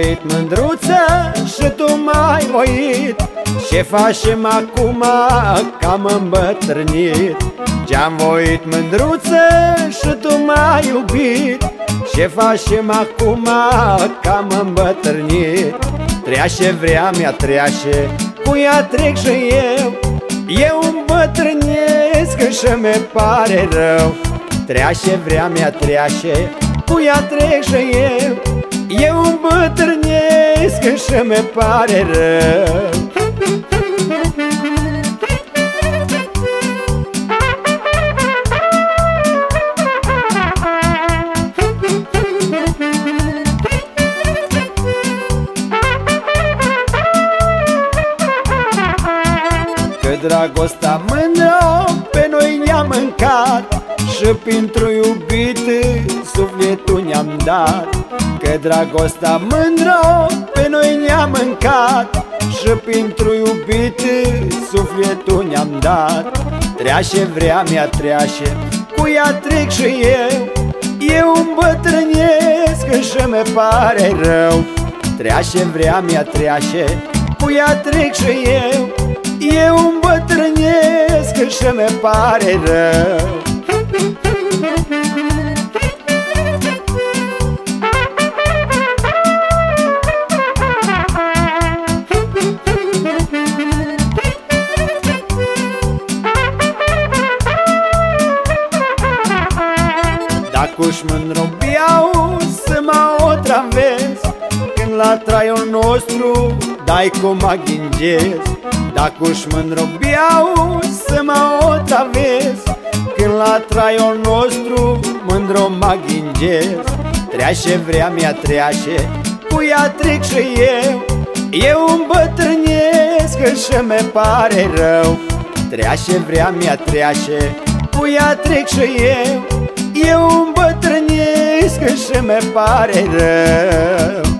voit mândruță și tu m-ai voit. Ce facem acum că am îmbătrânit? Ce-am voit mândruță și tu m-ai iubit. Ce facem acum că am îmbătrânit? Treașe vrea mea treașe, cu ea trec și eu îmbătrânesc și mi pare rău. Treașe vrea mea treașe, cu ea trec și eu îmbătrânesc și mi pare rău. Că dragostea mândră pe noi ne-a mâncat și pentru iubit sufletul ne-am dat. Că dragostea mândră pe noi ne-a mâncat și pentru iubit sufletul ne-am dat. Treașe vrea mea treașe, cu ea trec și eu îmbătrânesc și mi pare rău. Treașe vrea mea treașe, cu ea trec și eu îmbătrânesc și mi pare rău. Dacă-și mândrobiau să mă o travezi, când la traiul nostru dai cum mă ghingezi. Dacă-și mândrobiau să mă o travezi, când la traiul nostru mândro mă ghingezi. Treașe vrea mea treașe, cu ea trec și eu îmbătrânesc și mi pare rău. Treașe vrea mea treașe, cu ea trec și eu îmbătrânesc și mi pare rău.